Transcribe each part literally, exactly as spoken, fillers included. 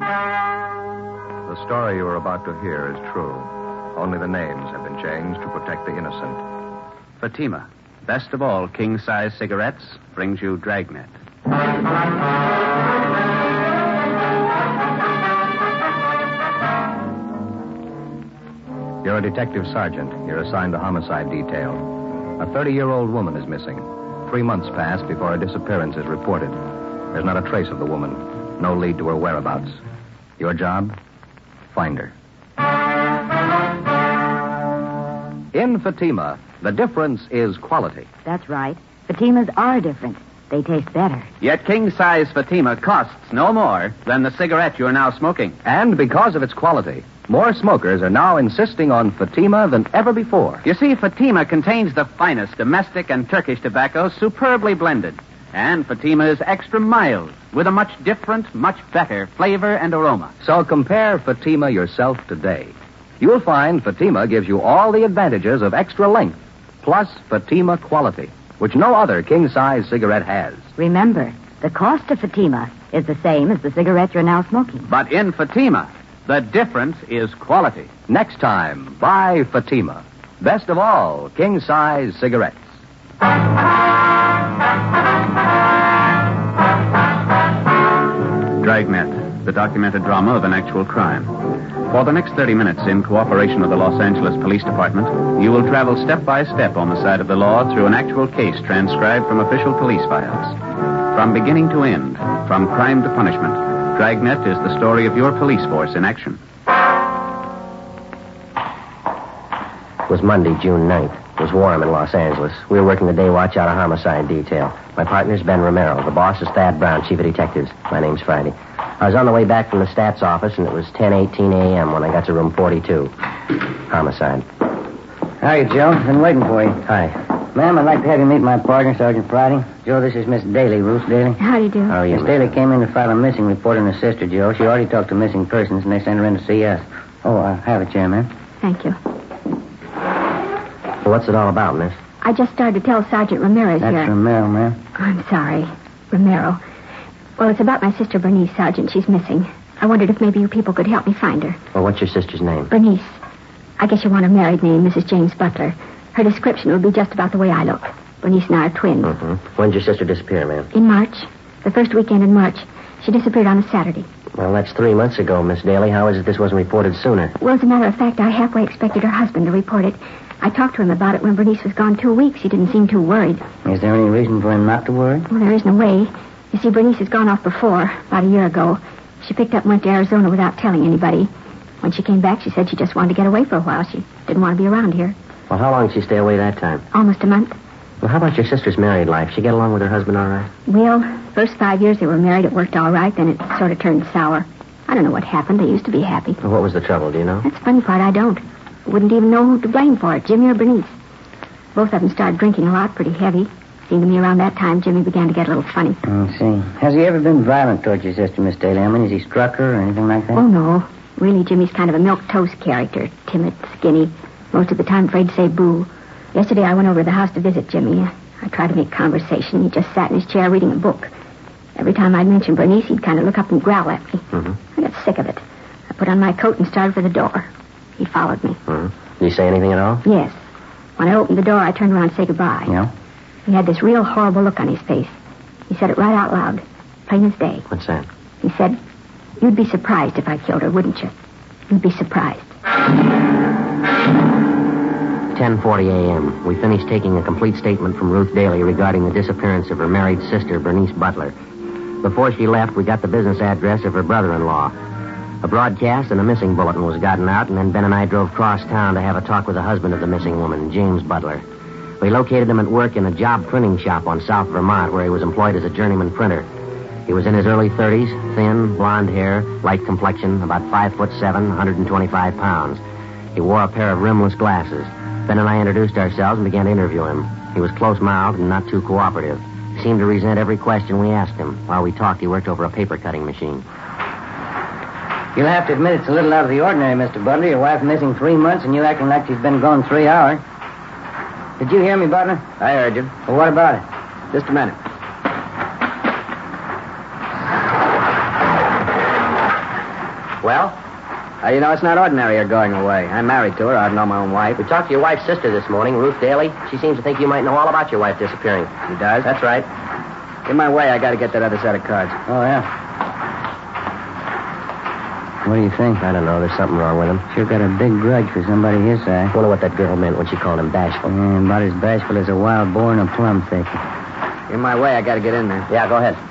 The story you are about to hear is true. Only the names have been changed to protect the innocent. Fatima, best of all king-size cigarettes, brings you Dragnet. You're a detective sergeant. You're assigned to homicide detail. A thirty-year-old woman is missing. Three months pass before a disappearance is reported. There's not a trace of the woman. No lead to her whereabouts. Your job? Find her. In Fatima, the difference is quality. That's right. Fatimas are different. They taste better. Yet king-size Fatima costs no more than the cigarette you're now smoking. And because of its quality, more smokers are now insisting on Fatima than ever before. You see, Fatima contains the finest domestic and Turkish tobaccos superbly blended. And Fatima is extra mild, with a much different, much better flavor and aroma. So compare Fatima yourself today. You'll find Fatima gives you all the advantages of extra length, plus Fatima quality, which no other king-size cigarette has. Remember, the cost of Fatima is the same as the cigarette you're now smoking. But in Fatima, the difference is quality. Next time, buy Fatima. Best of all, king-size cigarettes. Dragnet, the documented drama of an actual crime. For the next thirty minutes, in cooperation with the Los Angeles Police Department, you will travel step by step on the side of the law through an actual case transcribed from official police files. From beginning to end, from crime to punishment, Dragnet is the story of your police force in action. It was Monday, June ninth. It was warm in Los Angeles. We were working the day watch out of homicide detail. My partner's Ben Romero. The boss is Thad Brown, chief of detectives. My name's Friday. I was on the way back from the stats office, and it was ten eighteen a.m. when I got to room forty-two. Homicide. Hiya, Joe. Been waiting for you. Hi. Ma'am, I'd like to have you meet my partner, Sergeant Friday. Joe, this is Miss Daly, Ruth Daly. How do you do? How are you, Miss Daly came in to file a missing report on her sister, Joe. She already talked to missing persons, and they sent her in to see us. Oh, uh, have a chair, ma'am. Thank you. Well, what's it all about, miss? I just started to tell Sergeant Ramirez That's here. Romero, ma'am. I'm sorry. Romero. Well, it's about my sister Bernice, Sergeant. She's missing. I wondered if maybe you people could help me find her. Well, what's your sister's name? Bernice. I guess you want her married name, Missus James Butler. Her description would be just about the way I look. Bernice and I are twins. Mm-hmm. When did your sister disappear, ma'am? In March. The first weekend in March. She disappeared on a Saturday. Well, that's three months ago, Miss Daly. How is it this wasn't reported sooner? Well, as a matter of fact, I halfway expected her husband to report it. I talked to him about it when Bernice was gone two weeks. He didn't seem too worried. Is there any reason for him not to worry? Well, there isn't a way. You see, Bernice has gone off before, about a year ago. She picked up and went to Arizona without telling anybody. When she came back, she said she just wanted to get away for a while. She didn't want to be around here. Well, how long did she stay away that time? Almost a month. Well, how about your sister's married life? She get along with her husband all right? Well, first five years they were married, it worked all right. Then it sort of turned sour. I don't know what happened. They used to be happy. Well, what was the trouble, do you know? That's the funny part. I don't. Wouldn't even know who to blame for it, Jimmy or Bernice. Both of them started drinking a lot, pretty heavy. Seemed to me around that time Jimmy began to get a little funny. I see. Has he ever been violent towards your sister, Miss Daly? I mean, has he struck her or anything like that? Oh, no. Really, Jimmy's kind of a milquetoast character. Timid, skinny. Most of the time afraid to say boo. Yesterday I went over to the house to visit Jimmy. I tried to make conversation. He just sat in his chair reading a book. Every time I'd mention Bernice, he'd kind of look up and growl at me. Mm-hmm. I got sick of it. I put on my coat and started for the door. He followed me. Mm-hmm. Did he say anything at all? Yes. When I opened the door, I turned around to say goodbye. Yeah? He had this real horrible look on his face. He said it right out loud, plain as day. What's that? He said, "You'd be surprised if I killed her, wouldn't you? You'd be surprised." ten forty a.m. We finished taking a complete statement from Ruth Daly regarding the disappearance of her married sister, Bernice Butler. Before she left, we got the business address of her brother-in-law. A broadcast and a missing bulletin was gotten out, and then Ben and I drove cross town to have a talk with the husband of the missing woman, James Butler. We located him at work in a job printing shop on South Vermont, where he was employed as a journeyman printer. He was in his early thirties, thin, blonde hair, light complexion, about five foot seven, one hundred twenty-five pounds. He wore a pair of rimless glasses. Ben and I introduced ourselves and began to interview him. He was close-mouthed and not too cooperative. He seemed to resent every question we asked him. While we talked, he worked over a paper-cutting machine. You'll have to admit it's a little out of the ordinary, Mister Butler. Your wife missing three months and you acting like she's been gone three hours. Did you hear me, Butler? I heard you. Well, what about it? Just a minute. Well? Uh, you know, it's not ordinary you're going away. I'm married to her. I know my own wife. We talked to your wife's sister this morning, Ruth Daly. She seems to think you might know all about your wife disappearing. She does? That's right. In my way, I got to get that other set of cards. Oh, yeah. What do you think? I don't know. There's something wrong with him. Sure got a big grudge for somebody his size. I wonder what that girl meant when she called him bashful. Yeah, about as bashful as a wild boar in a plum thicket. In my way, I got to get in there. Yeah, go ahead.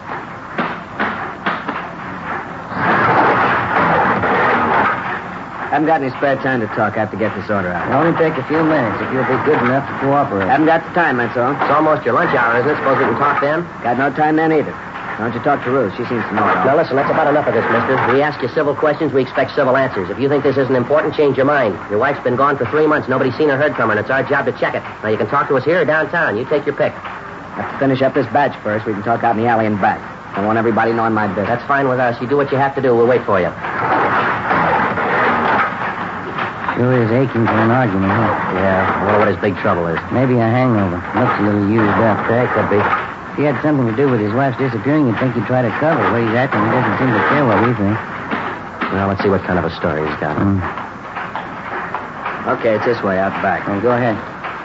I haven't got any spare time to talk. I have to get this order out. It'll only take a few minutes if you'll be good enough to cooperate. I haven't got the time, that's all. It's almost your lunch hour, isn't it? Suppose we can talk then? Got no time then either. Why don't you talk to Ruth? She seems to know it all. Now, listen, that's about enough of this, mister. We ask you civil questions, we expect civil answers. If you think this isn't important, change your mind. Your wife's been gone for three months. Nobody's seen or heard from her, and it's our job to check it. Now, you can talk to us here or downtown. You take your pick. Have to finish up this batch first. We can talk out in the alley and back. I want everybody knowing my business. That's fine with us. You do what you have to do. We'll wait for you. Sure is aching for an argument, huh? Yeah, I wonder what his big trouble is. Maybe a hangover. Looks a little used up. Okay, could be. If he had something to do with his wife's disappearing, you'd think he'd try to cover the way he's acting. He doesn't seem to care what we think. Well, let's see what kind of a story he's got. Mm. Okay, it's this way, out back. Well, go ahead.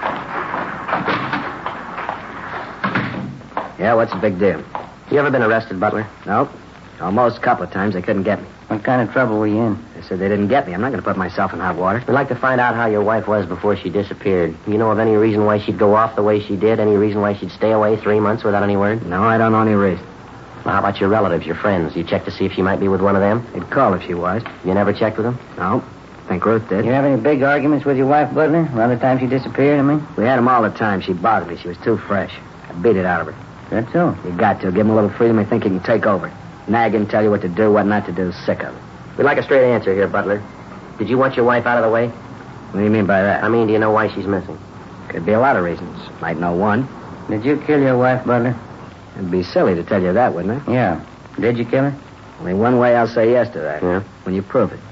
Yeah, what's the big deal? You ever been arrested, Butler? Nope. Almost a couple of times. They couldn't get me. What kind of trouble were you in? They said they didn't get me. I'm not going to put myself in hot water. We'd like to find out how your wife was before she disappeared. You know of any reason why she'd go off the way she did? Any reason why she'd stay away three months without any word? No, I don't know any reason. Well, how about your relatives, your friends? You checked to see if she might be with one of them? They'd call if she was. You never checked with them? No. Think Ruth did. You have any big arguments with your wife, Butler? Around the time she disappeared, I mean? We had them all the time. She bothered me. She was too fresh. I beat it out of her. That's so. You got to. Give him a little freedom. They think he can take over. Nag him, tell you what to do, what not to do. Sick of it. We'd like a straight answer here, Butler. Did you want your wife out of the way? What do you mean by that? I mean, do you know why she's missing? Could be a lot of reasons. Might know one. Did you kill your wife, Butler? It'd be silly to tell you that, wouldn't it? Yeah. Did you kill her? Only one way I'll say yes to that. Yeah? When you prove it.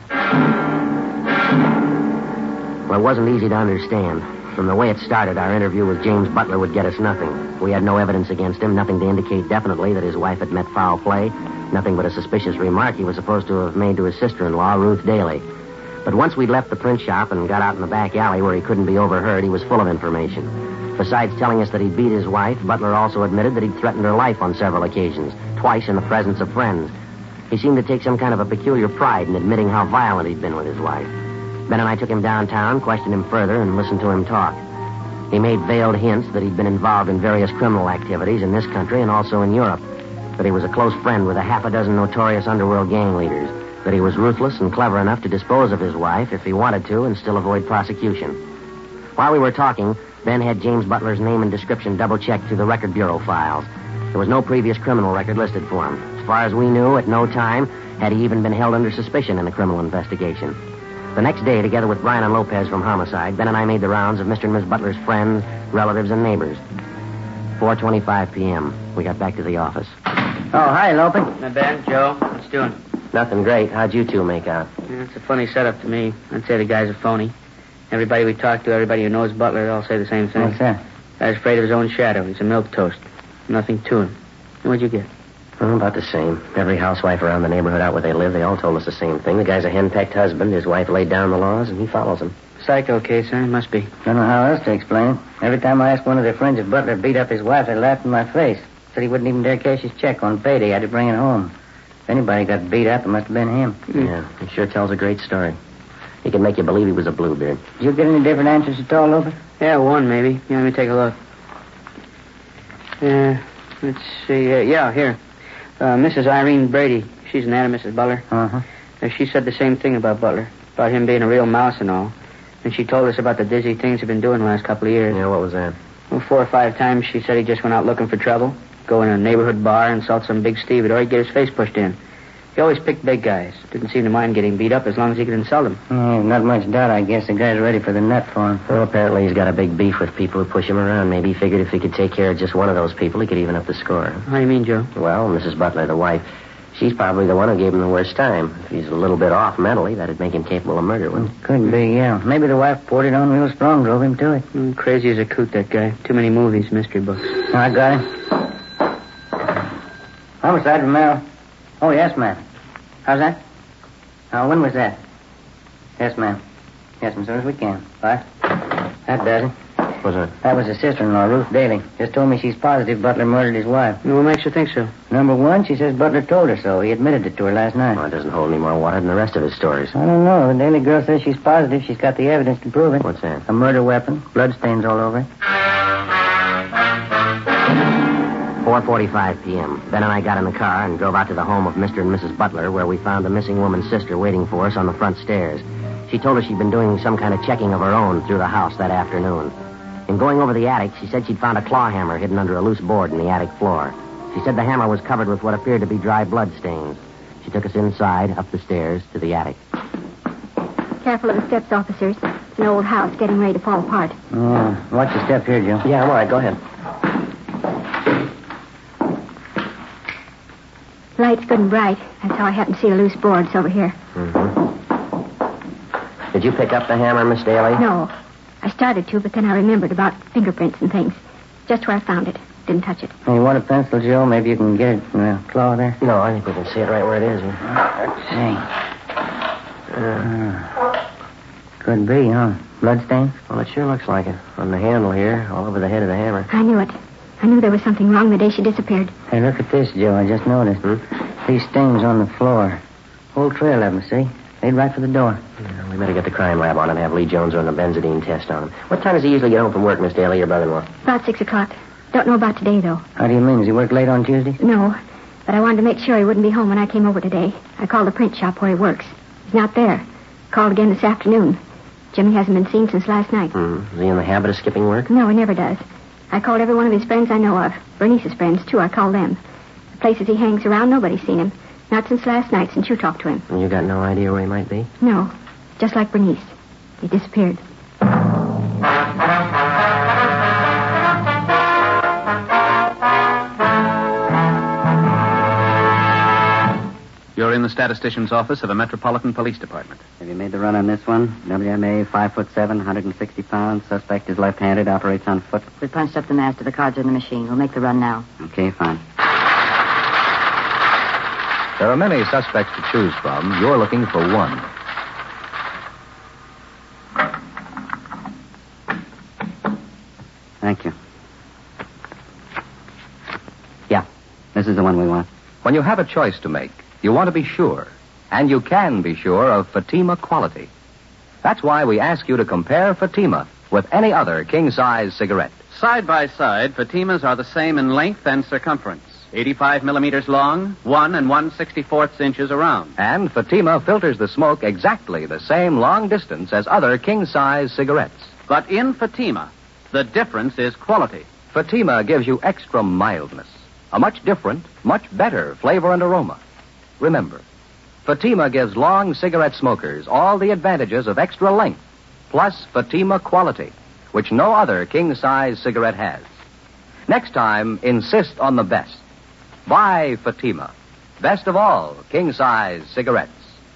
Well, it wasn't easy to understand. From the way it started, our interview with James Butler would get us nothing. We had no evidence against him, nothing to indicate definitely that his wife had met foul play, nothing but a suspicious remark he was supposed to have made to his sister-in-law, Ruth Daly. But once we'd left the print shop and got out in the back alley where he couldn't be overheard, he was full of information. Besides telling us that he'd beat his wife, Butler also admitted that he'd threatened her life on several occasions, twice in the presence of friends. He seemed to take some kind of a peculiar pride in admitting how violent he'd been with his wife. Ben and I took him downtown, questioned him further, and listened to him talk. He made veiled hints that he'd been involved in various criminal activities in this country and also in Europe, that he was a close friend with a half a dozen notorious underworld gang leaders, that he was ruthless and clever enough to dispose of his wife if he wanted to and still avoid prosecution. While we were talking, Ben had James Butler's name and description double-checked through the Record Bureau files. There was no previous criminal record listed for him. As far as we knew, at no time had he even been held under suspicion in a criminal investigation. The next day, together with Brian and Lopez from Homicide, Ben and I made the rounds of Mister and Miss Butler's friends, relatives, and neighbors. four twenty-five p.m. We got back to the office. Oh, hi, Lopez. Not bad, Joe. What's doing? Nothing great. How'd you two make out? Yeah, it's a funny setup to me. I'd say the guy's a phony. Everybody we talk to, everybody who knows Butler, they all say the same thing. What's that? Guy's afraid of his own shadow. He's a milquetoast. Nothing to him. What'd you get? Oh, about the same. Every housewife around the neighborhood out where they live, they all told us the same thing. The guy's a hen-pecked husband. His wife laid down the laws, and he follows them. Psycho case, huh? Must be. Don't know how else to explain it. Every time I asked one of their friends if Butler beat up his wife, they laughed in my face. Said he wouldn't even dare cash his check on payday. Had to bring it home. If anybody got beat up, it must have been him. Yeah, he sure tells a great story. He can make you believe he was a bluebeard. Did you get any different answers at all, Lopez? Yeah, one maybe. Yeah, let me take a look. Yeah, let's see. Uh, yeah, here. Uh, Missus Irene Brady. She's an aunt of Missus Butler. Uh-huh. Uh, she said the same thing about Butler. About him being a real mouse and all. And she told us about the dizzy things he'd been doing the last couple of years. Yeah, what was that? Well, four or five times she said he just went out looking for trouble. Go in a neighborhood bar, insult some big stevedore, he'd get his face pushed in. He always picked big guys. Didn't seem to mind getting beat up as long as he could insult them. Yeah, not much doubt, I guess. The guy's ready for the nut for him. Well, apparently he's got a big beef with people who push him around. Maybe he figured if he could take care of just one of those people, he could even up the score. How do you mean, Joe? Well, Missus Butler, the wife, she's probably the one who gave him the worst time. If he's a little bit off mentally, that'd make him capable of murder, wouldn't it? Could be, yeah. Maybe the wife poured it on real strong, drove him to it. Mm, crazy as a coot, that guy. Too many movies, mystery books. Oh, I got him. Homicide, Romero. Oh, yes, ma'am. How's that? Now, when was that? Yes, ma'am. Yes, ma'am, as soon as we can. Bye. That does it. Was it? That was his sister-in-law, Ruth Daly. Just told me she's positive Butler murdered his wife. What makes you think so? Number one, she says Butler told her so. He admitted it to her last night. Well, it doesn't hold any more water than the rest of his stories. I don't know. The Daly girl says she's positive she's got the evidence to prove it. What's that? A murder weapon. Bloodstains all over it. four forty-five p.m. Ben and I got in the car and drove out to the home of Mister and Missus Butler, where we found the missing woman's sister waiting for us on the front stairs. She told us she'd been doing some kind of checking of her own through the house that afternoon. In going over the attic, she said she'd found a claw hammer hidden under a loose board in the attic floor. She said the hammer was covered with what appeared to be dry blood stains. She took us inside, up the stairs, to the attic. Careful of the steps, officers. It's an old house getting ready to fall apart. Oh, watch your step here, Joe. Yeah, I'm all right. Go ahead. Light's good and bright. That's how I happen to see the loose boards over here. Mm-hmm. Did you pick up the hammer, Miss Daly? No. I started to, but then I remembered about fingerprints and things. Just where I found it. Didn't touch it. Hey, you want a pencil, Joe? Maybe you can get it in the claw there. No, I think we can see it right where it is. Let's see. Uh, could be, huh? Bloodstains? Well, it sure looks like it. On the handle here, all over the head of the hammer. I knew it. I knew there was something wrong the day she disappeared. Hey, look at this, Joe. I just noticed. Hmm? These stains on the floor. Whole trail of them, see? They'd right for the door. Yeah, we better get the crime lab on and have Lee Jones run the benzidine test on him. What time does he usually get home from work, Miss Daly, your brother-in-law? About six o'clock. Don't know about today, though. How do you mean? Does he work late on Tuesdays? No, but I wanted to make sure he wouldn't be home when I came over today. I called the print shop where he works. He's not there. Called again this afternoon. Jimmy hasn't been seen since last night. Hmm. Is he in the habit of skipping work? No, he never does. I called every one of his friends I know of. Bernice's friends, too. I called them. The places he hangs around, nobody's seen him. Not since last night, since you talked to him. And you got no idea where he might be? No. Just like Bernice. He disappeared. You're in the statistician's office of the Metropolitan Police Department. Have you made the run on this one? W M A, five foot seven, one hundred sixty pounds. Suspect is left-handed, operates on foot. We punched up the master. The cards are in the machine. We'll make the run now. Okay, fine. There are many suspects to choose from. You're looking for one. Thank you. Yeah, this is the one we want. When you have a choice to make, you want to be sure, and you can be sure of Fatima quality. That's why we ask you to compare Fatima with any other king-size cigarette. Side by side, Fatimas are the same in length and circumference. eighty-five millimeters long, one and one sixty-fourths inches around. And Fatima filters the smoke exactly the same long distance as other king-size cigarettes. But in Fatima, the difference is quality. Fatima gives you extra mildness, a much different, much better flavor and aroma. Remember, Fatima gives long cigarette smokers all the advantages of extra length, plus Fatima quality, which no other king-size cigarette has. Next time, insist on the best. Buy Fatima. Best of all, king-size cigarettes.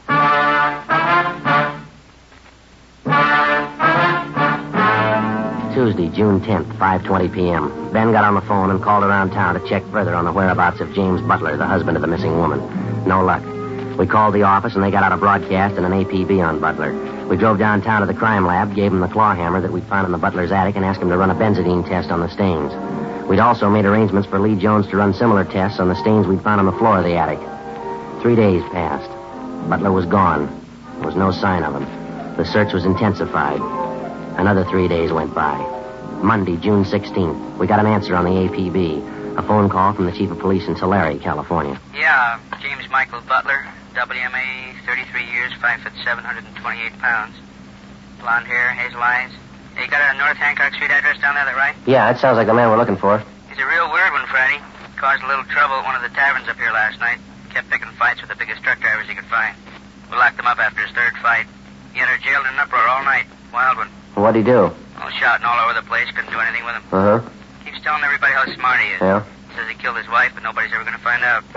Tuesday, June tenth, five twenty p.m. Ben got on the phone and called around town to check further on the whereabouts of James Butler, the husband of the missing woman. No luck. We called the office, and they got out a broadcast and an A P B on Butler. We drove downtown to the crime lab, gave him the claw hammer that we'd found in the Butler's attic, and asked him to run a benzidine test on the stains. We'd also made arrangements for Lee Jones to run similar tests on the stains we'd found on the floor of the attic. Three days passed. Butler was gone. There was no sign of him. The search was intensified. Another three days went by. Monday, June sixteenth, we got an answer on the A P B. A phone call from the chief of police in Tulare, California. Yeah, James Michael Butler, W M A, thirty-three years, five foot seven, one hundred twenty-eight pounds. Blonde hair, hazel eyes. Hey, you got a North Hancock Street address down there, that right? Yeah, that sounds like the man we're looking for. He's a real weird one, Friday. Caused a little trouble at one of the taverns up here last night. Kept picking fights with the biggest truck drivers he could find. We locked him up after his third fight. He entered jail in an uproar all night. Wild one. What'd he do? Well, shouting all over the place. Couldn't do anything with him. Uh-huh. Keeps telling everybody how smart he is. Yeah? Says he killed his wife, but nobody's ever going to find out.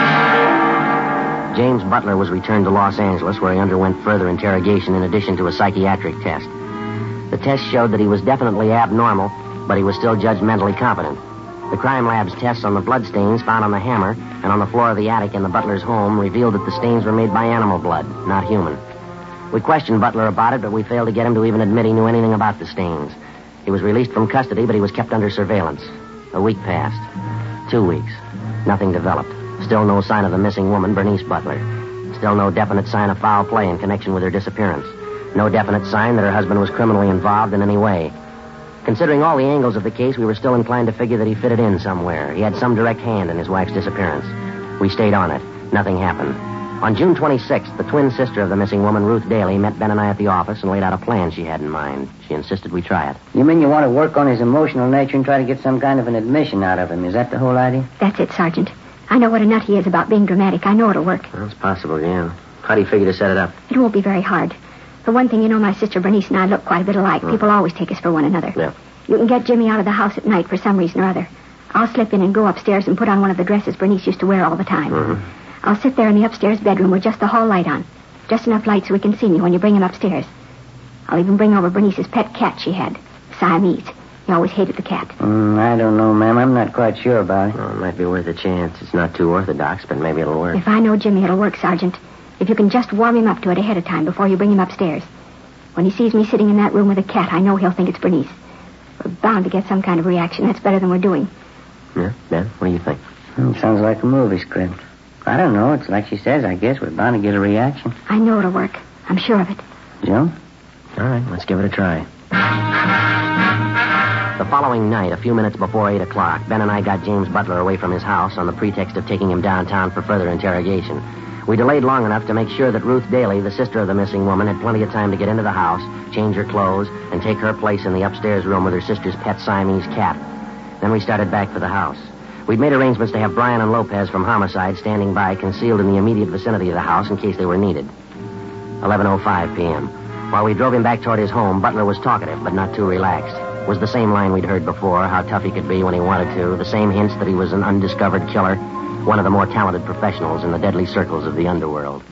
James Butler was returned to Los Angeles, where he underwent further interrogation in addition to a psychiatric test. The test showed that he was definitely abnormal, but he was still judged mentally competent. The crime lab's tests on the bloodstains found on the hammer and on the floor of the attic in the Butler's home revealed that the stains were made by animal blood, not human. We questioned Butler about it, but we failed to get him to even admit he knew anything about the stains. He was released from custody, but he was kept under surveillance. A week passed. Two weeks. Nothing developed. Still no sign of the missing woman, Bernice Butler. Still no definite sign of foul play in connection with her disappearance. No definite sign that her husband was criminally involved in any way. Considering all the angles of the case, we were still inclined to figure that he fitted in somewhere. He had some direct hand in his wife's disappearance. We stayed on it. Nothing happened. On June twenty-sixth, the twin sister of the missing woman, Ruth Daly, met Ben and I at the office and laid out a plan she had in mind. She insisted we try it. You mean you want to work on his emotional nature and try to get some kind of an admission out of him? Is that the whole idea? That's it, Sergeant. I know what a nut he is about being dramatic. I know it'll work. Well, it's possible, yeah. How do you figure to set it up? It won't be very hard. For one thing, you know my sister Bernice and I look quite a bit alike. Mm. People always take us for one another. Yeah. You can get Jimmy out of the house at night for some reason or other. I'll slip in and go upstairs and put on one of the dresses Bernice used to wear all the time. Mm-hmm. I'll sit there in the upstairs bedroom with just the hall light on. Just enough light so he can see me when you bring him upstairs. I'll even bring over Bernice's pet cat she had. Siamese. He always hated the cat. Mm, I don't know, ma'am. I'm not quite sure about it. Well, it might be worth a chance. It's not too orthodox, but maybe it'll work. If I know Jimmy, it'll work, Sergeant. If you can just warm him up to it ahead of time before you bring him upstairs. When he sees me sitting in that room with a cat, I know he'll think it's Bernice. We're bound to get some kind of reaction. That's better than we're doing. Yeah, Ben, what do you think? Mm, sounds like a movie script. I don't know. It's like she says, I guess. We're bound to get a reaction. I know it'll work. I'm sure of it. Joe? All right, let's give it a try. The following night, a few minutes before eight o'clock, Ben and I got James Butler away from his house on the pretext of taking him downtown for further interrogation. We delayed long enough to make sure that Ruth Daly, the sister of the missing woman, had plenty of time to get into the house, change her clothes, and take her place in the upstairs room with her sister's pet Siamese cat. Then we started back for the house. We'd made arrangements to have Brian and Lopez from Homicide standing by, concealed in the immediate vicinity of the house in case they were needed. eleven oh five p.m. While we drove him back toward his home, Butler was talkative, but not too relaxed. It was the same line we'd heard before, how tough he could be when he wanted to, the same hints that he was an undiscovered killer, one of the more talented professionals in the deadly circles of the underworld.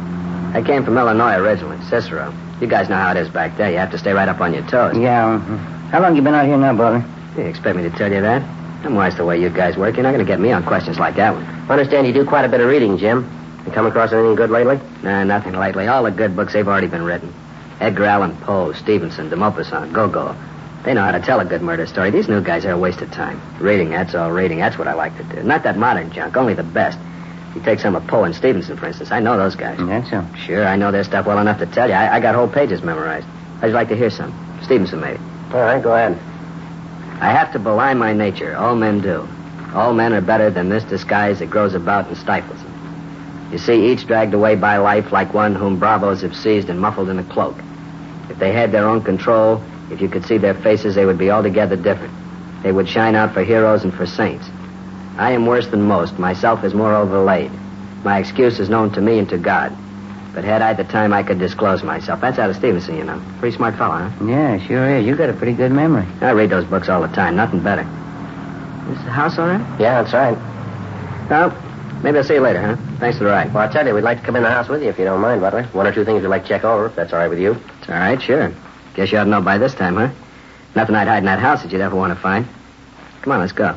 I came from Illinois originally, Cicero. You guys know how it is back there. You have to stay right up on your toes. Yeah. Uh, how long you been out here now, Butler? You expect me to tell you that? I'm wise the way you guys work. You're not going to get me on questions like that one. I understand you do quite a bit of reading, Jim. You come across anything good lately? Nah, nothing lately. All the good books, they've already been written. Edgar Allan Poe, Stevenson, de Maupassant, Gogol. They know how to tell a good murder story. These new guys are a waste of time. Reading, that's all reading. That's what I like to do. Not that modern junk, only the best. If you take some of Poe and Stevenson, for instance, I know those guys. That's so. Sure, I know their stuff well enough to tell you. I, I got whole pages memorized. I'd like to hear some. Stevenson, maybe. All right, go ahead. I have to belie my nature. All men do. All men are better than this disguise that grows about and stifles them. You see, each dragged away by life like one whom bravos have seized and muffled in a cloak. If they had their own control, if you could see their faces, they would be altogether different. They would shine out for heroes and for saints. I am worse than most. Myself is more overlaid. My excuse is known to me and to God. But had I the time, I could disclose myself. That's out of Stevenson, you know. Pretty smart fellow, huh? Yeah, sure is. You got a pretty good memory. I read those books all the time. Nothing better. Is the house all right? Yeah, that's right. Well, maybe I'll see you later, huh? Thanks for the ride. Well, I'll tell you, we'd like to come in the house with you if you don't mind, Butler. One or two things we'd like to check over, if that's all right with you. It's all right, sure. Guess you ought to know by this time, huh? Nothing I'd hide in that house that you'd ever want to find. Come on, let's go.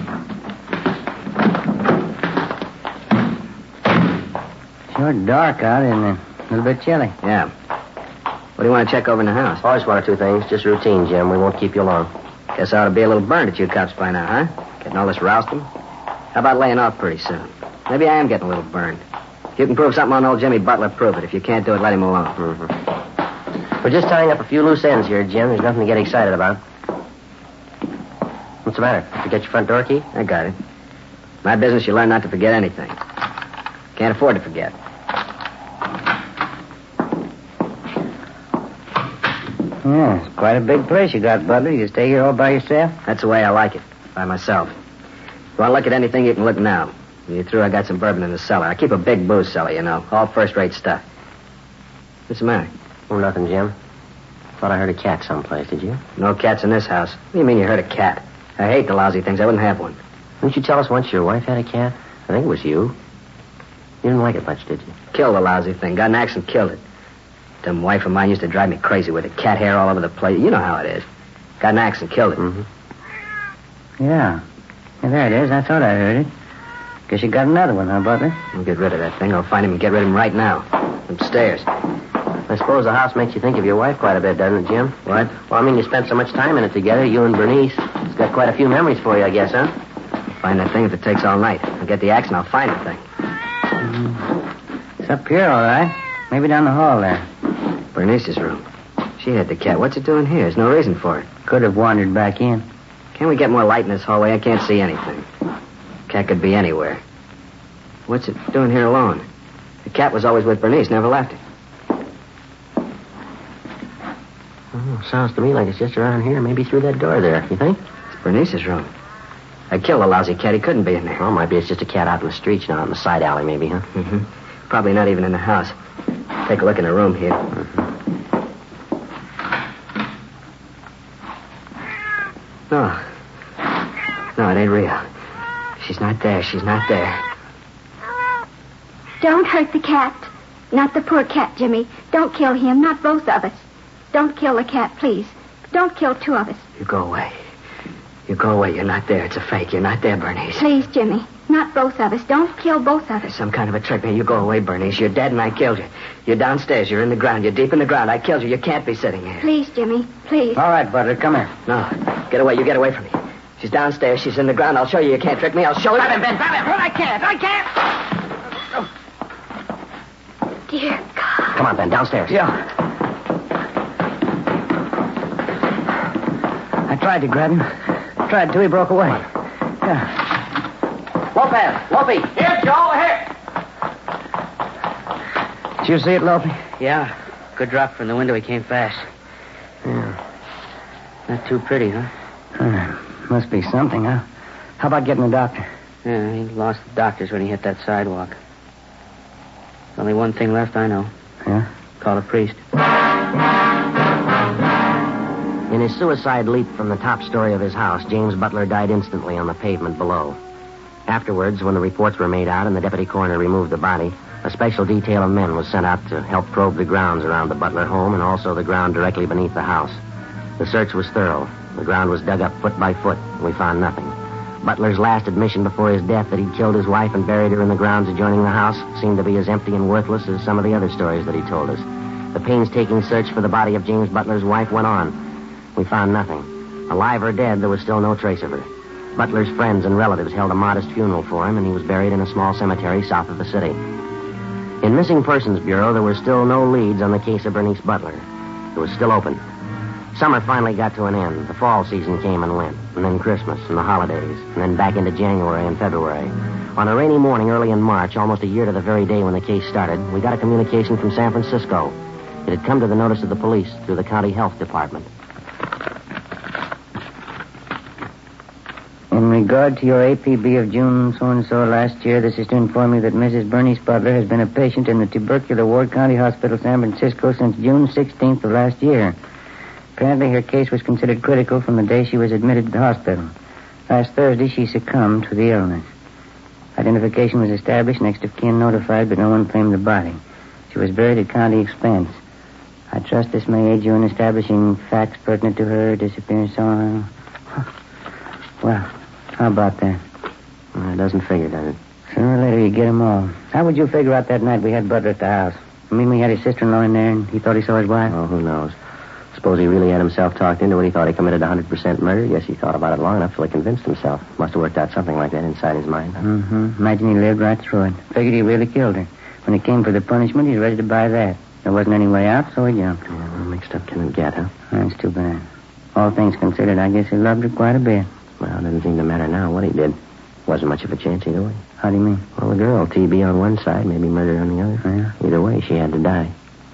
Sure dark out, isn't it? A little bit chilly. Yeah. What do you want to check over in the house? Oh, just one or two things. Just routine, Jim. We won't keep you long. Guess I ought to be a little burned at you cops by now, huh? Getting all this rousting. How about laying off pretty soon? Maybe I am getting a little burned. If you can prove something on old Jimmy Butler, prove it. If you can't do it, let him alone. Mm-hmm. We're just tying up a few loose ends here, Jim. There's nothing to get excited about. What's the matter? Did you get your front door key? I got it. My business, you learn not to forget anything. Can't afford to forget. Yeah, it's quite a big place you got, Butler. You stay here all by yourself? That's the way I like it, by myself. If you want to look at anything, you can look now. When you're through, I got some bourbon in the cellar. I keep a big booze cellar, you know. All first-rate stuff. What's the matter? Oh, nothing, Jim. Thought I heard a cat someplace, did you? No cats in this house. What do you mean you heard a cat? I hate the lousy things. I wouldn't have one. Didn't you tell us once your wife had a cat? I think it was you. You didn't like it much, did you? Killed the lousy thing. Got an axe and killed it. Dumb wife of mine used to drive me crazy with it. Cat hair all over the place. You know how it is. Got an axe and killed it. Mm-hmm. Yeah. Yeah, there it is. I thought I heard it. Guess you got another one, huh, Butler? I'll get rid of that thing. I'll find him and get rid of him right now. Upstairs. I suppose the house makes you think of your wife quite a bit, doesn't it, Jim? What? Well, I mean, you spent so much time in it together, you and Bernice. It's got quite a few memories for you, I guess, huh? I'll find that thing if it takes all night. I'll get the axe and I'll find the thing. Mm. It's up here, all right. Maybe down the hall there. Bernice's room. She had the cat. What's it doing here? There's no reason for it. Could have wandered back in. Can't we get more light in this hallway? I can't see anything. Cat could be anywhere. What's it doing here alone? The cat was always with Bernice, never left it. Oh, sounds to me like it's just around here, maybe through that door there. You think? It's Bernice's room. I killed the lousy cat. He couldn't be in there. Well, maybe it's just a cat out in the streets now, in the side alley, maybe, huh? Mm-hmm. Probably not even in the house. Take a look in the room here. Mm-hmm. No. No, it ain't real. She's not there. She's not there. Don't hurt the cat. Not the poor cat, Jimmy. Don't kill him. Not both of us. Don't kill the cat, please. Don't kill two of us. You go away. You go away. You're not there. It's a fake. You're not there, Bernice. Please, Jimmy. Not both of us. Don't kill both of us. It's some kind of a trick. Now, you go away, Bernice. You're dead and I killed you. You're downstairs. You're in the ground. You're deep in the ground. I killed you. You can't be sitting here. Please, Jimmy. Please. All right, Butler, come here. No. Get away. You get away from me. She's downstairs. She's in the ground. I'll show you. You can't trick me. I'll show you. Grab him, Ben. Grab him. I can't. I can't. Dear God. Come on, Ben, downstairs. Yeah. I tried to grab him. Tried to. He broke away. Yeah. Lopez! Lopey! Here, Joe, here! Did you see it, Lopey? Yeah. Good drop from the window. He came fast. Yeah. Not too pretty, huh? Uh, must be something, huh? How about getting a doctor? Yeah, he lost the doctors when he hit that sidewalk. There's only one thing left, I know. Yeah? Call a priest. In his suicide leap from the top story of his house, James Butler died instantly on the pavement below. Afterwards, when the reports were made out and the deputy coroner removed the body, a special detail of men was sent out to help probe the grounds around the Butler home and also the ground directly beneath the house. The search was thorough. The ground was dug up foot by foot, and we found nothing. Butler's last admission before his death that he'd killed his wife and buried her in the grounds adjoining the house seemed to be as empty and worthless as some of the other stories that he told us. The painstaking search for the body of James Butler's wife went on. We found nothing. Alive or dead, there was still no trace of her. Butler's friends and relatives held a modest funeral for him, and he was buried in a small cemetery south of the city. In Missing Persons Bureau, there were still no leads on the case of Bernice Butler. It was still open. Summer finally got to an end. The fall season came and went, and then Christmas and the holidays, and then back into January and February. On a rainy morning early in March, almost a year to the very day when the case started, we got a communication from San Francisco. It had come to the notice of the police through the county health department. In regard to your A P B of June so-and-so last year, this is to inform you that Missus Bernice Butler has been a patient in the tubercular ward, County Hospital, San Francisco, since June sixteenth of last year. Apparently, her case was considered critical from the day she was admitted to the hospital. Last Thursday, she succumbed to the illness. Identification was established, next of kin notified, but no one claimed the body. She was buried at county expense. I trust this may aid you in establishing facts pertinent to her disappearance. So, well, how about that? Well, it doesn't figure, does it? Sooner or later, you get them all. How would you figure out that night we had Butler at the house? I mean, we had his sister-in-law in there, and he thought he saw his wife? Oh, who knows? Suppose he really had himself talked into it. He thought he committed one hundred percent murder. Guess he thought about it long enough till he convinced himself. Must have worked out something like that inside his mind. Huh? Mm-hmm. Imagine he lived right through it. Figured he really killed her. When it came for the punishment, he's ready to buy that. There wasn't any way out, so he jumped. Yeah, well, mixed up can it get, huh? That's too bad. All things considered, I guess he loved her quite a bit. Well, it doesn't seem to matter now what he did. Wasn't much of a chance either way. How do you mean? Well, the girl, T B on one side, maybe murder on the other. Yeah. Either way, she had to die.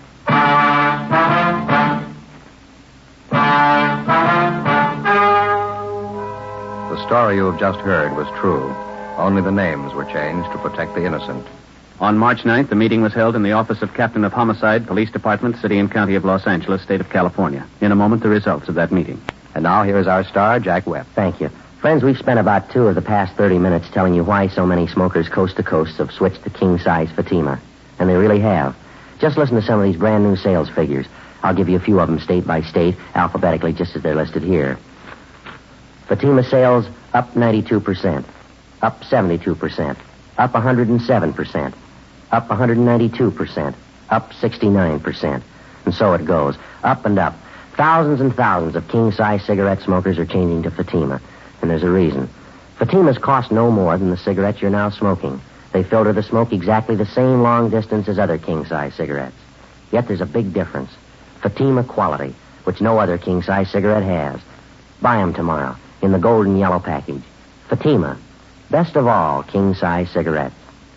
The story you have just heard was true. Only the names were changed to protect the innocent. On March ninth, the meeting was held in the office of Captain of Homicide, Police Department, City and County of Los Angeles, State of California. In a moment, the results of that meeting. And now here is our star, Jack Webb. Thank you. Friends, we've spent about two of the past thirty minutes telling you why so many smokers coast to coast have switched to king-size Fatima. And they really have. Just listen to some of these brand new sales figures. I'll give you a few of them state by state, alphabetically, just as they're listed here. Fatima sales up ninety-two percent, up seventy-two percent, up one hundred seven percent, up one hundred ninety-two percent, up sixty-nine percent. And so it goes, up and up. Thousands and thousands of king-size cigarette smokers are changing to Fatima, and there's a reason. Fatimas cost no more than the cigarettes you're now smoking. They filter the smoke exactly the same long distance as other king-size cigarettes. Yet there's a big difference. Fatima quality, which no other king-size cigarette has. Buy 'em tomorrow in the golden yellow package. Fatima, best of all king-size cigarettes.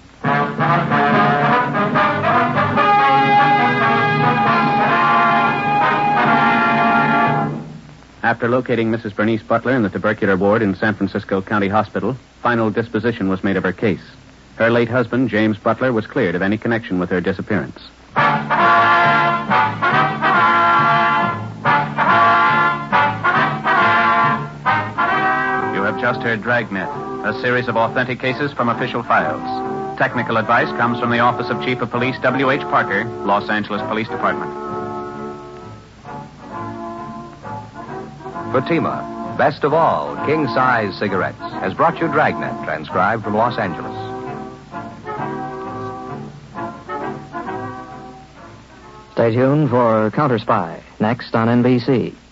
After locating Missus Bernice Butler in the tubercular ward in San Francisco County Hospital, final disposition was made of her case. Her late husband, James Butler, was cleared of any connection with her disappearance. You have just heard Dragnet, a series of authentic cases from official files. Technical advice comes from the Office of Chief of Police W H Parker, Los Angeles Police Department. Fatima, best of all king-size cigarettes, has brought you Dragnet, transcribed from Los Angeles. Stay tuned for Counter Spy, next on N B C.